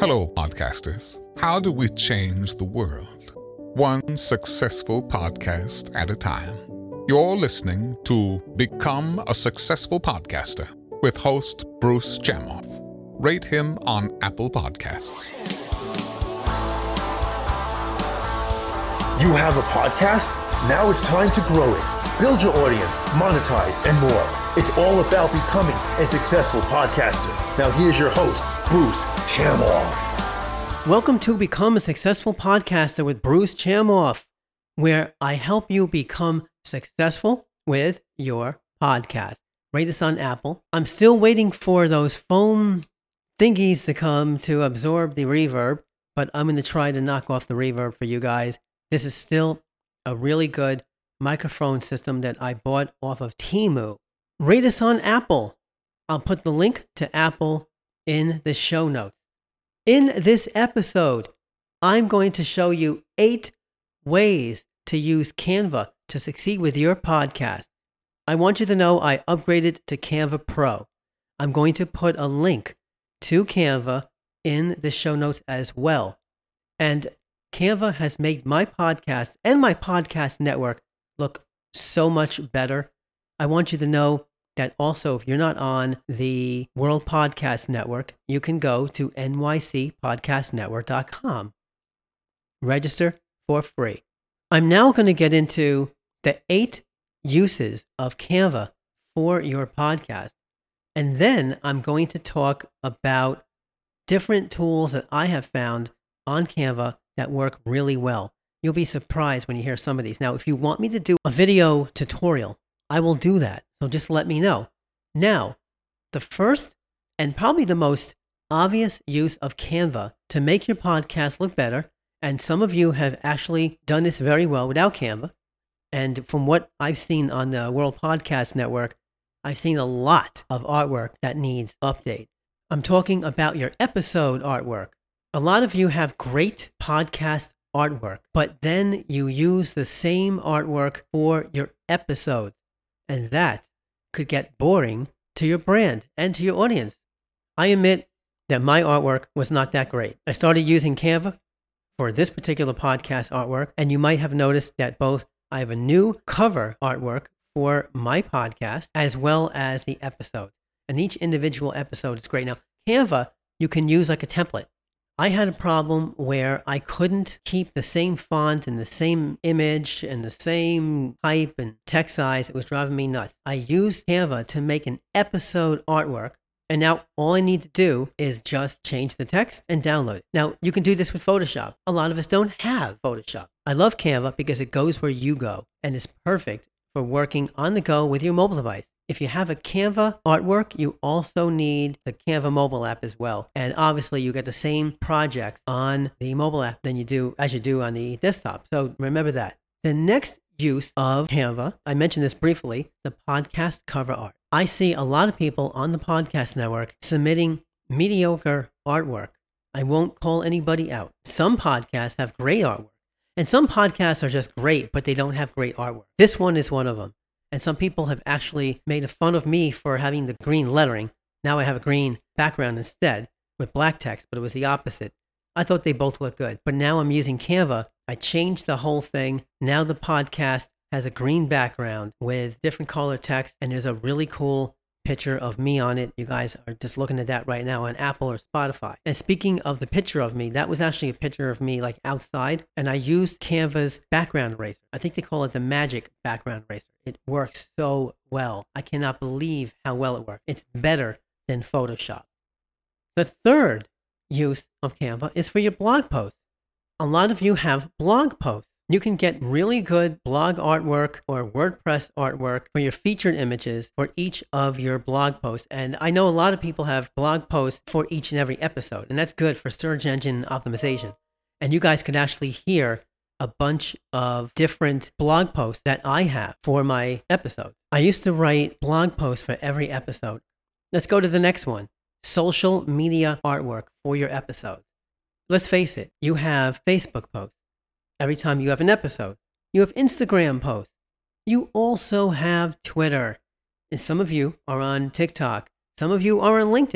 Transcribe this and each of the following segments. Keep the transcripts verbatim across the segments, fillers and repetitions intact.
Hello, podcasters. How do we change the world? One successful podcast at a time. You're listening to Become a Successful Podcaster with host Bruce Chamoff. Rate him on Apple Podcasts. You have a podcast? Now it's time to grow it. Build your audience, monetize, and more. It's all about becoming a successful podcaster. Now here's your host, Bruce Chamoff. Welcome to Become a Successful Podcaster with Bruce Chamoff, where I help you become successful with your podcast. Rate us on Apple. I'm still waiting for those foam thingies to come to absorb the reverb, but I'm going to try to knock off the reverb for you guys. This is still a really good microphone system that I bought off of Temu. Rate us on Apple. I'll put the link to Apple in the show notes. In this episode, I'm going to show you eight ways to use Canva to succeed with your podcast. I want you to know I upgraded to Canva Pro. I'm going to put a link to Canva in the show notes as well. And Canva has made my podcast and my podcast network look so much better. I want you to know that also, if you're not on the World Podcast Network, you can go to N Y C podcast network dot com. Register for free. I'm now going to get into the eight uses of Canva for your podcast. And then I'm going to talk about different tools that I have found on Canva that work really well. You'll be surprised when you hear some of these. Now, if you want me to do a video tutorial, I will do that. So just let me know. Now, the first and probably the most obvious use of Canva to make your podcast look better, and some of you have actually done this very well without Canva, and from what I've seen on the World Podcast Network, I've seen a lot of artwork that needs update. I'm talking about your episode artwork. A lot of you have great podcast artwork, but then you use the same artwork for your episodes, and that could get boring to your brand and to your audience. I admit that my artwork was not that great. I started using Canva for this particular podcast artwork, and you might have noticed that both I have a new cover artwork for my podcast as well as the episode, and each individual episode is great. Now, Canva, you can use like a template. I had a problem where I couldn't keep the same font and the same image and the same type and text size. It was driving me nuts. I used Canva to make an episode artwork, and now all I need to do is just change the text and download it. Now, you can do this with Photoshop. A lot of us don't have Photoshop. I love Canva because it goes where you go and is perfect for working on the go with your mobile device. If you have a Canva artwork, you also need the Canva mobile app as well. And obviously you get the same projects on the mobile app than you do as you do on the desktop. So remember that. The next use of Canva, I mentioned this briefly, the podcast cover art. I see a lot of people on the podcast network submitting mediocre artwork. I won't call anybody out. Some podcasts have great artwork, and some podcasts are just great, but they don't have great artwork. This one is one of them. And some people have actually made fun of me for having the green lettering. Now I have a green background instead with black text, but it was the opposite. I thought they both looked good. But now I'm using Canva. I changed the whole thing. Now the podcast has a green background with different color text, and there's a really cool picture of me on it. You guys are just looking at that right now on Apple or Spotify. And speaking of the picture of me, that was actually a picture of me like outside, and I used Canva's background eraser. I think they call it the magic background eraser. It works so well. I cannot believe how well it works. It's better than Photoshop. The third use of Canva is for your blog posts. A lot of you have blog posts. You can get really good blog artwork or WordPress artwork for your featured images for each of your blog posts. And I know a lot of people have blog posts for each and every episode, and that's good for search engine optimization. And you guys could actually hear a bunch of different blog posts that I have for my episodes. I used to write blog posts for every episode. Let's go to the next one. Social media artwork for your episodes. Let's face it, you have Facebook posts. Every time you have an episode, you have Instagram posts. You also have Twitter. And some of you are on TikTok. Some of you are on LinkedIn.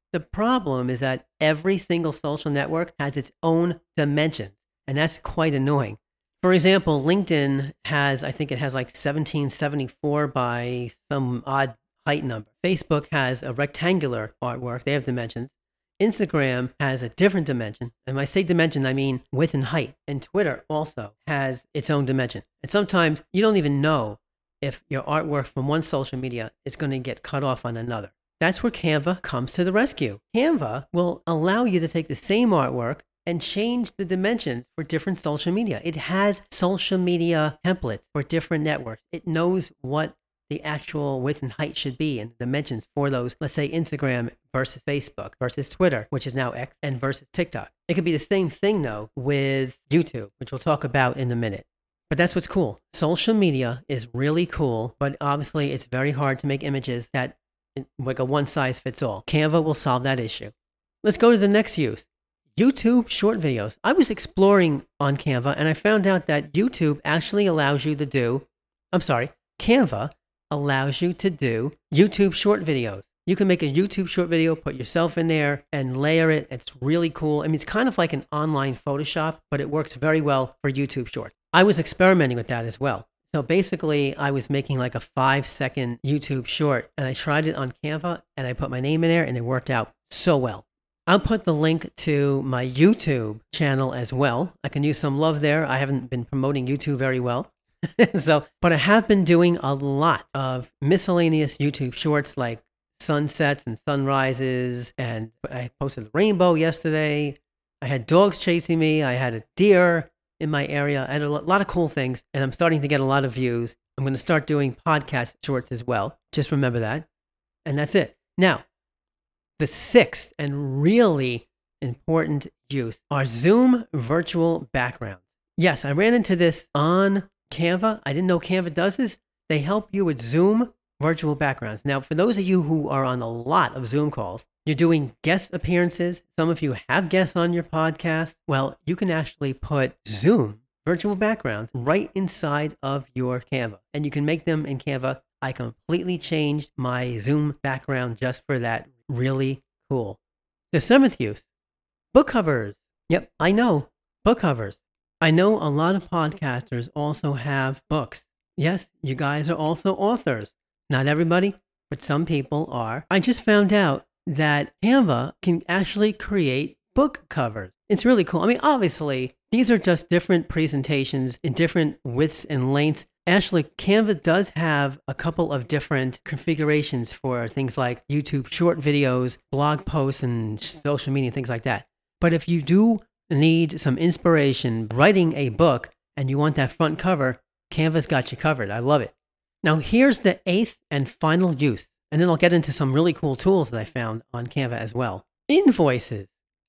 The problem is that every single social network has its own dimensions, and that's quite annoying. For example, LinkedIn has, I think it has like seventeen seventy-four by some odd height number. Facebook has a rectangular artwork. They have dimensions. Instagram has a different dimension. And when I say dimension, I mean width and height. And Twitter also has its own dimension. And sometimes you don't even know if your artwork from one social media is going to get cut off on another. That's where Canva comes to the rescue. Canva will allow you to take the same artwork and change the dimensions for different social media. It has social media templates for different networks. It knows what the actual width and height should be and dimensions for those, let's say Instagram versus Facebook versus Twitter, which is now X, and versus TikTok. It could be the same thing though with YouTube, which we'll talk about in a minute. But that's what's cool. Social media is really cool, but obviously it's very hard to make images that like a one size fits all. Canva will solve that issue. Let's go to the next use. YouTube short videos. I was exploring on Canva and I found out that YouTube actually allows you to do, I'm sorry, Canva allows you to do YouTube short videos. You can make a YouTube short video, put yourself in there and layer it. It's really cool. I mean, it's kind of like an online Photoshop, but it works very well for YouTube shorts. I was experimenting with that as well. So basically, I was making like a five second YouTube short and I tried it on Canva and I put my name in there and it worked out so well. I'll put the link to my YouTube channel as well. I can use some love there. I haven't been promoting YouTube very well. so, but I have been doing a lot of miscellaneous YouTube shorts like sunsets and sunrises. And I posted a rainbow yesterday. I had dogs chasing me. I had a deer in my area. I had a lot of cool things and I'm starting to get a lot of views. I'm going to start doing podcast shorts as well. Just remember that. And that's it. Now, the sixth and really important use are Zoom virtual backgrounds. Yes, I ran into this on Canva. I didn't know Canva does this. They help you with Zoom virtual backgrounds. Now, for those of you who are on a lot of Zoom calls, you're doing guest appearances. Some of you have guests on your podcast. Well, you can actually put Zoom virtual backgrounds right inside of your Canva, and you can make them in Canva. I completely changed my Zoom background just for that. Really cool. The seventh use, book covers. Yep, I know, book covers. I know a lot of podcasters also have books. Yes, you guys are also authors. Not everybody, but some people are. I just found out that Canva can actually create book covers. It's really cool. I mean, obviously, these are just different presentations in different widths and lengths. Actually, Canva does have a couple of different configurations for things like YouTube short videos, blog posts, and social media, things like that. But if you do need some inspiration writing a book and you want that front cover, Canva's got you covered. I love it. Now, here's the eighth and final use. And then I'll get into some really cool tools that I found on Canva as well. Invoices.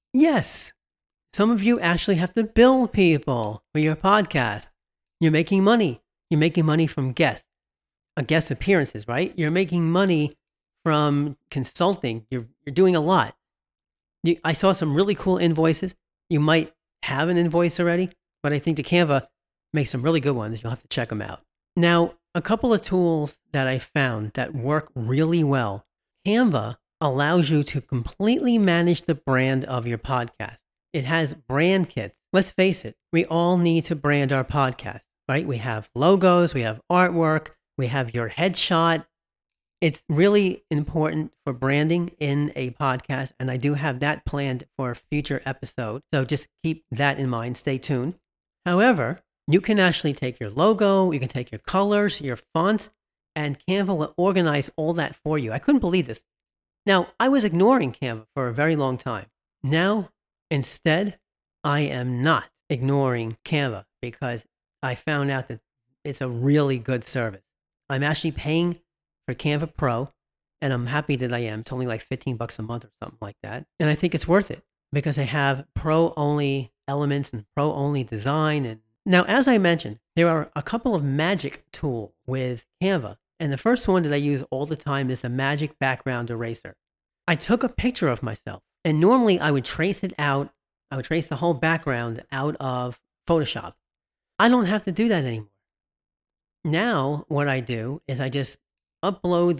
Yes. Some of you actually have to bill people for your podcast. You're making money. You're making money from guests, uh, guest appearances, right? You're making money from consulting. You're, you're doing a lot. You, I saw some really cool invoices. You might have an invoice already, but I think the Canva makes some really good ones. You'll have to check them out. Now, a couple of tools that I found that work really well. Canva allows you to completely manage the brand of your podcast. It has brand kits. Let's face it, we all need to brand our podcast, right? We have logos, we have artwork, we have your headshot. It's really important for branding in a podcast, and I do have that planned for a future episode. So just keep that in mind. Stay tuned. However, you can actually take your logo, you can take your colors, your fonts, and Canva will organize all that for you. I couldn't believe this. Now, I was ignoring Canva for a very long time. Now, instead, I am not ignoring Canva because I found out that it's a really good service. I'm actually paying for Canva Pro, and I'm happy that I am. It's only like fifteen bucks a month or something like that. And I think it's worth it because I have pro-only elements and pro-only design. And now, as I mentioned, there are a couple of magic tools with Canva. And the first one that I use all the time is the Magic Background Eraser. I took a picture of myself, and normally I would trace it out. I would trace the whole background out of Photoshop. I don't have to do that anymore. Now, what I do is I just upload the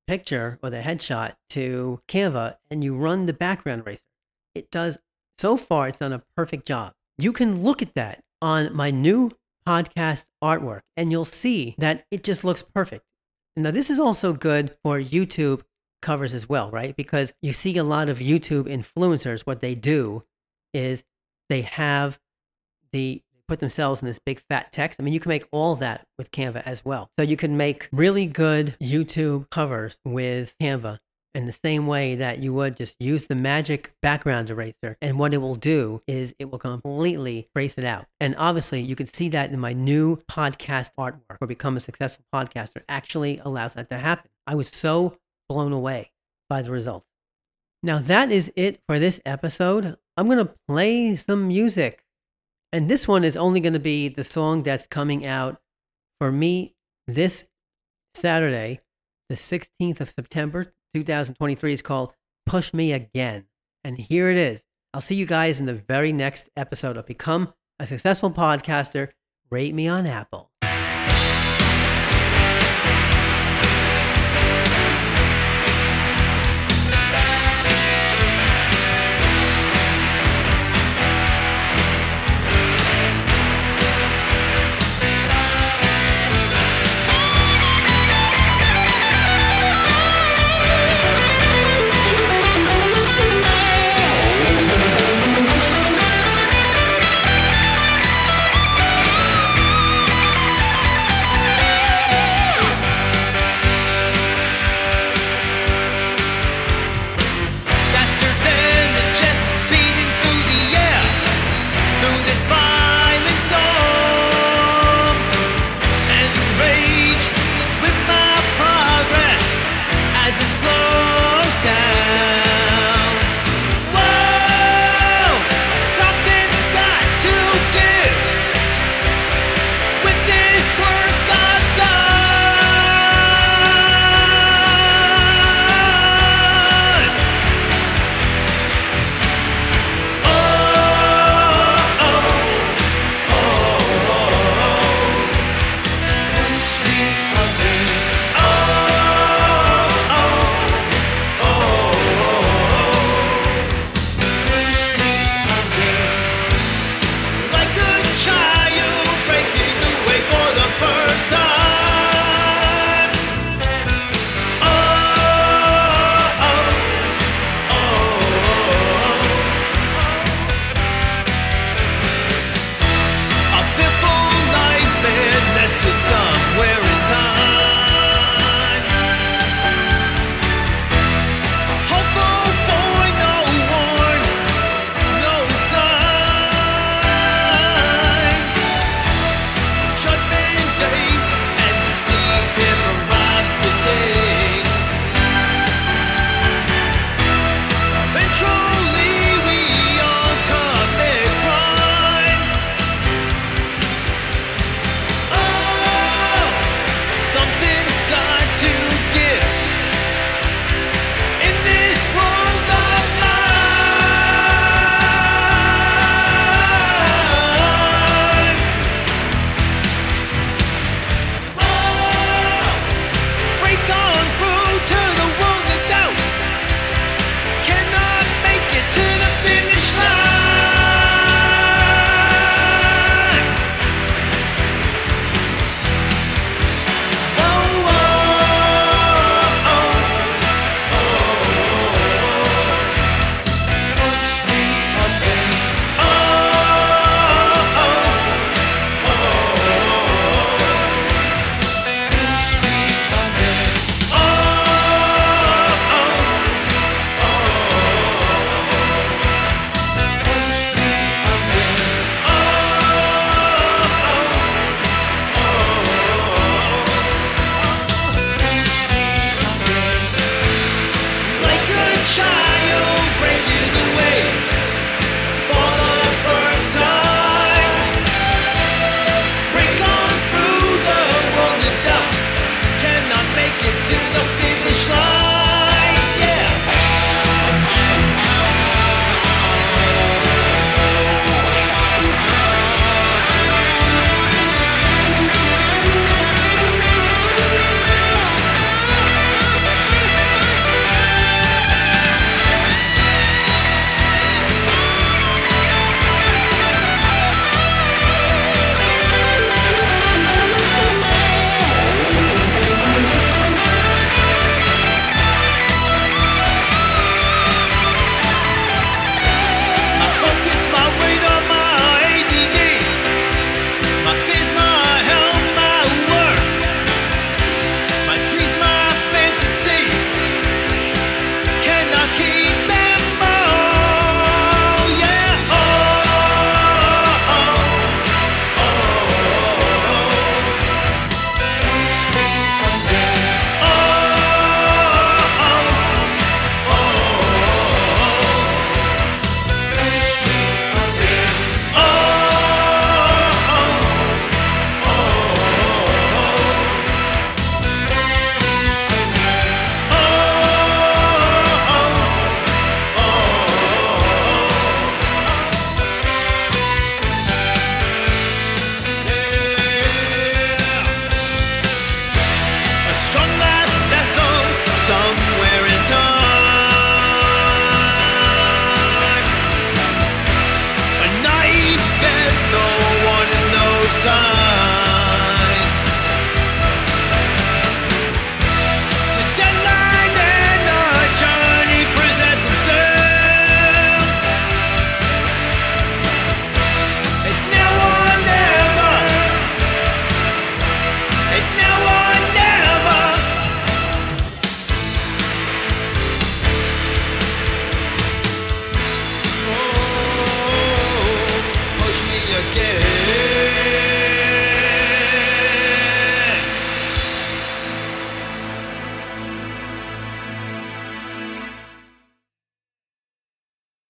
picture or the headshot to Canva and you run the background eraser, it does, so far, it's done a perfect job. You can look at that on my new podcast artwork and you'll see that it just looks perfect. Now, this is also good for YouTube covers as well, right? Because you see a lot of YouTube influencers, what they do is they have the, put themselves in this big fat text. I mean, you can make all that with Canva as well. So you can make really good YouTube covers with Canva in the same way that you would just use the magic background eraser. And what it will do is it will completely trace it out. And obviously you can see that in my new podcast artwork for Become a Successful Podcaster actually allows that to happen. I was so blown away by the results. Now that is it for this episode. I'm going to play some music. And this one is only going to be the song that's coming out for me this Saturday, the sixteenth of September, two thousand twenty-three. Is called Push Me Again. And here it is. I'll see you guys in the very next episode of Become a Successful Podcaster. Rate me on Apple.